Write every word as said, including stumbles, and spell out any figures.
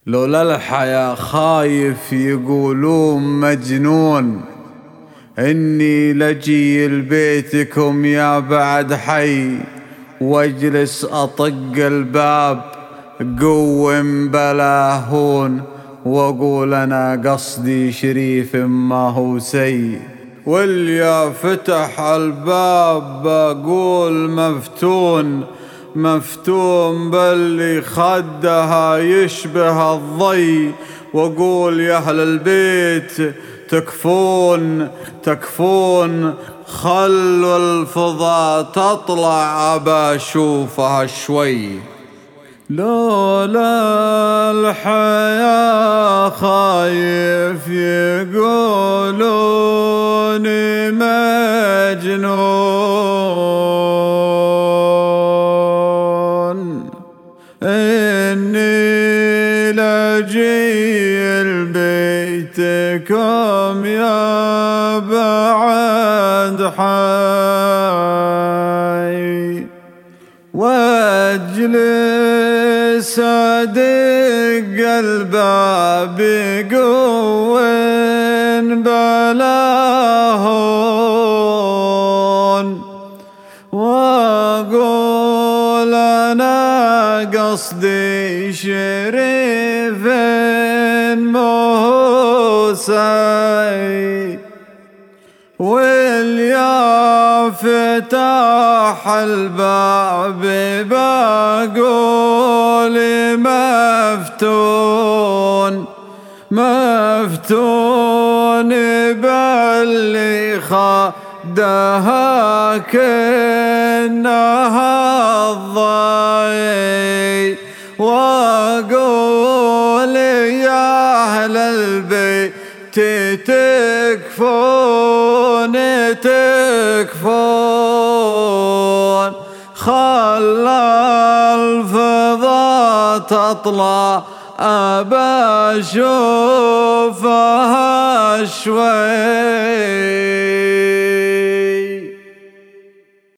لولا الحياة خايف يقولون مجنون، إني لجي لبيتكم يا بعد حي، واجلس أطق الباب قوم بلاهون، واقول أنا قصدي شريف ما هو سي. واللي فتح الباب بقول مفتون مفتون باللي خدها يشبه الضي، واقول يا أهل البيت تكفون تكفون، خلوا الفضا تطلع أبا أشوفها شوي. لولا الحياة خايف يقولوني مجنون، إني لجي لبيتكم يا بعد حي، واجلس أدق الباب قوٍ بلاهون، واقول أنا قصدي شريف موسى. واليا فتح الباب بقول مفتون مفتون باللي خدها كأنها الضي، واقول يا أهل البيت تكفون تكفون، خلى الفضا تطلع أبا أشوفها شوي.